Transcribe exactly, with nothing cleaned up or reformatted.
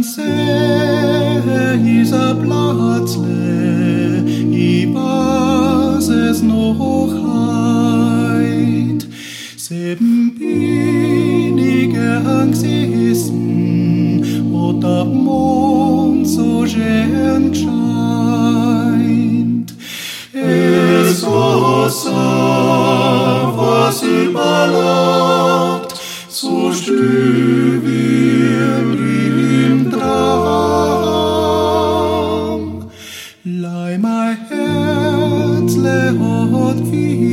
se isa platzle, i bases noch heit, seben binige Angsissen, und ab Mond so schön scheint. Es Wasser, was überlaubt, so still wie im Traum. Leih mein Herzle hat wie